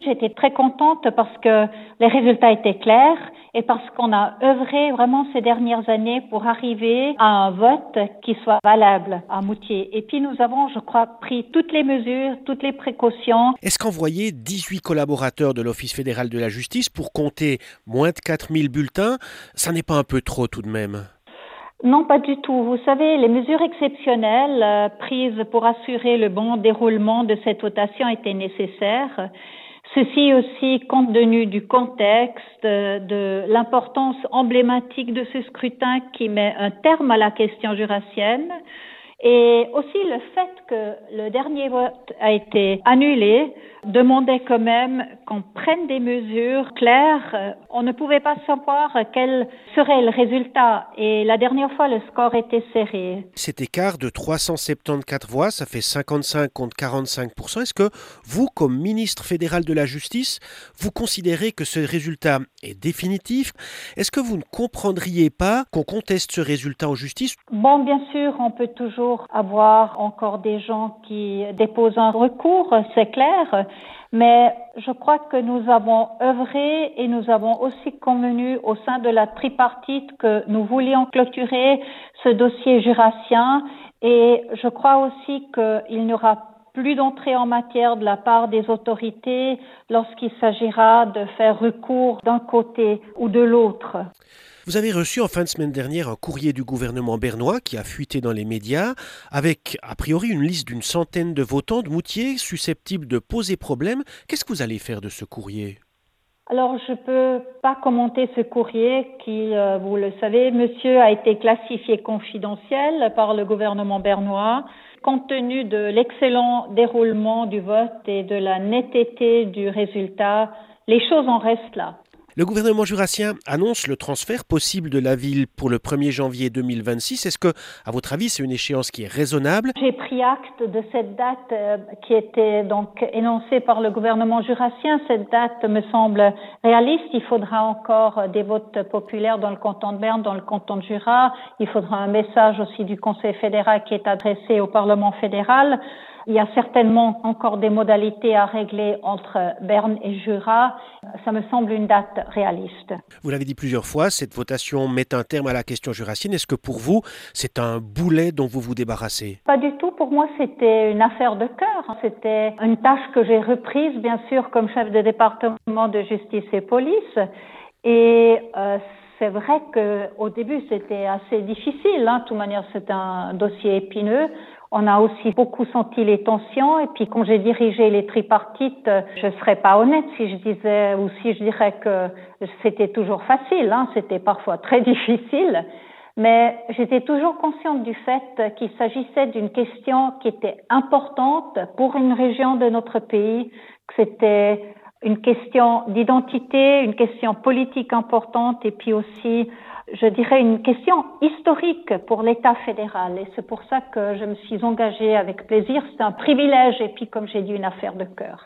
J'étais très contente parce que les résultats étaient clairs et parce qu'on a œuvré vraiment ces dernières années pour arriver à un vote qui soit valable à Moutier. Et puis nous avons, je crois, pris toutes les mesures, toutes les précautions. Est-ce qu'envoyer 18 collaborateurs de l'Office fédéral de la justice pour compter moins de 4000 bulletins, ça n'est pas un peu trop tout de même ? Non, pas du tout. Vous savez, les mesures exceptionnelles prises pour assurer le bon déroulement de cette votation étaient nécessaires. Ceci aussi compte tenu du contexte, de l'importance emblématique de ce scrutin qui met un terme à la question jurassienne et aussi le fait que le dernier vote a été annulé demandait quand même qu'on prenne des mesures claires. On ne pouvait pas savoir quel serait le résultat et la dernière fois le score était serré. Cet écart de 374 voix, ça fait 55 contre 45%. Est-ce que vous, comme ministre fédéral de la Justice, vous considérez que ce résultat est définitif ? Est-ce que vous ne comprendriez pas qu'on conteste ce résultat en justice ? Bon, bien sûr, on peut toujours avoir encore des gens qui déposent un recours, c'est clair, mais je crois que nous avons œuvré et nous avons aussi convenu au sein de la tripartite que nous voulions clôturer ce dossier jurassien et je crois aussi qu'il n'y aura plus d'entrée en matière de la part des autorités lorsqu'il s'agira de faire recours d'un côté ou de l'autre. Vous avez reçu en fin de semaine dernière un courrier du gouvernement bernois qui a fuité dans les médias avec, a priori, une liste d'une centaine de votants de Moutier susceptibles de poser problème. Qu'est-ce que vous allez faire de ce courrier ? Alors, je peux pas commenter ce courrier qui, vous le savez, monsieur, a été classifié confidentiel par le gouvernement bernois. Compte tenu de l'excellent déroulement du vote et de la netteté du résultat, les choses en restent là. Le gouvernement jurassien annonce le transfert possible de la ville pour le 1er janvier 2026. Est-ce que, à votre avis, c'est une échéance qui est raisonnable ? J'ai pris acte de cette date qui était donc énoncée par le gouvernement jurassien. Cette date me semble réaliste. Il faudra encore des votes populaires dans le canton de Berne, dans le canton de Jura. Il faudra un message aussi du Conseil fédéral qui est adressé au Parlement fédéral. Il y a certainement encore des modalités à régler entre Berne et Jura. Ça me semble une date réaliste. Vous l'avez dit plusieurs fois, cette votation met un terme à la question jurassienne. Est-ce que pour vous, c'est un boulet dont vous vous débarrassez ? Pas du tout. Pour moi, c'était une affaire de cœur. C'était une tâche que j'ai reprise, bien sûr, comme chef de département de justice et police. Et c'est vrai qu'au début, c'était assez difficile. De toute manière, c'est un dossier épineux. On a aussi beaucoup senti les tensions et puis quand j'ai dirigé les tripartites, je serais pas honnête si je disais ou si je dirais que c'était toujours facile, c'était parfois très difficile, mais j'étais toujours consciente du fait qu'il s'agissait d'une question qui était importante pour une région de notre pays, que c'était une question d'identité, une question politique importante et puis aussi je dirais une question historique pour l'État fédéral et c'est pour ça que je me suis engagée avec plaisir. C'est un privilège et puis comme j'ai dit une affaire de cœur.